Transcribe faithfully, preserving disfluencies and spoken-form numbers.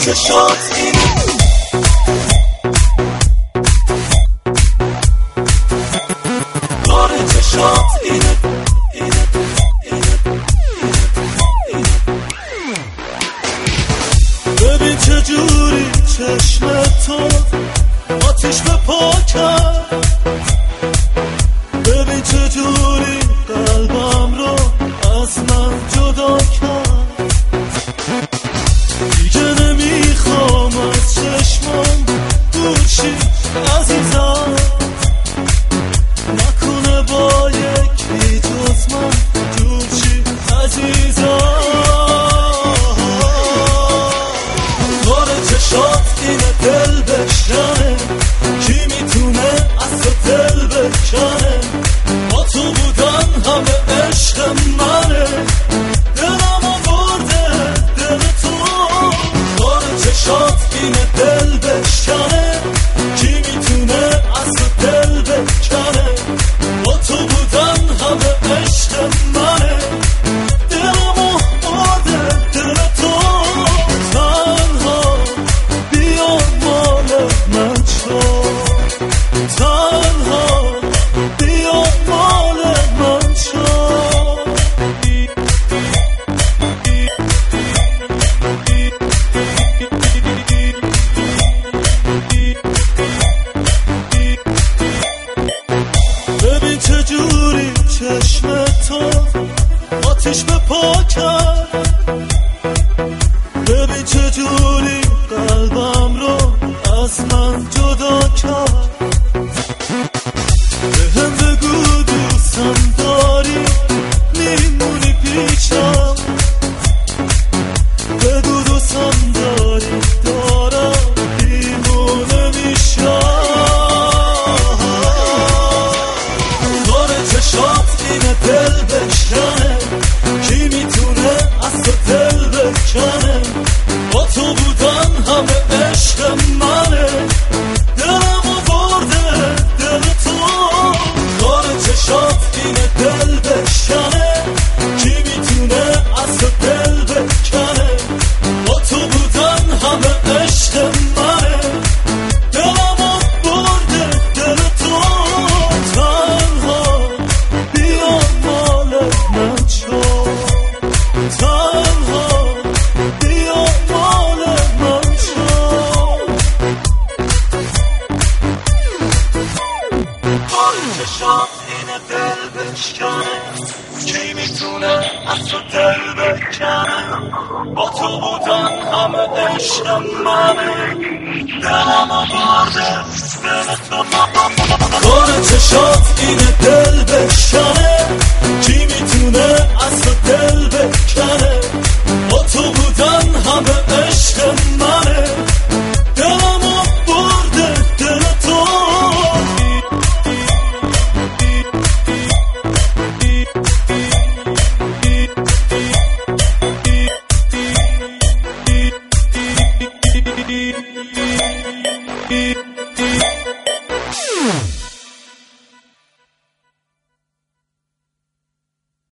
چشات اینه، کار چشات اینه، اینه اینه اینه. ببین چجوری چشم تو آتیش به پا کرد، ببین چجوری قلبم رو از من جدا کرد. دیگه نمیخوام از چشمم دور شی عزیزم، نکنه با یکی جز من دور شی عزیزم. کار چشات اینه دل بشکنه، کی میتونه از تو دل بکنه؟ با تو بودن همه عشق منه، دلم آورده دل تو. کار چشات اینه دل بشکنه، کی میتونه از تو دل بکنه؟ با تو بودن همه عشق منه، دلم آورده دل تو. تنها بیا مال من شو، تنها بیا مال من شو. ببین چجوری چشم تو آتیش به پا کرد، ببین چجوری قلبم رو از من جدا کرد. بهم بگو دوستم داری میمونی پیشم، بگو دوستم داری دارم دیوونه میشم. کار چشات اینه دل بشکنه، کی میتونه از تو دل بکنه؟ با تو بودن همه عشق منه، دلم آورده دل تو. کار چشات اینه دل بشکنه، کی میتونه از تو دل بکنه؟ با تو بودن همه عشق منه، دلم آورده دل تو. تنها بیا مال من شو، تنها بیا مال من شو. کار چشات اینه دل بشکنه، کی میتونه از تو دل بکنه؟ با تو بودن همه عشق منه، دلم آورده دل تو. کار چشات اینه دل بشکنه، کی میتونه از تو دل بکنه؟ با تو بودن همه عشق منه، دلم آورده دل تو. Beep.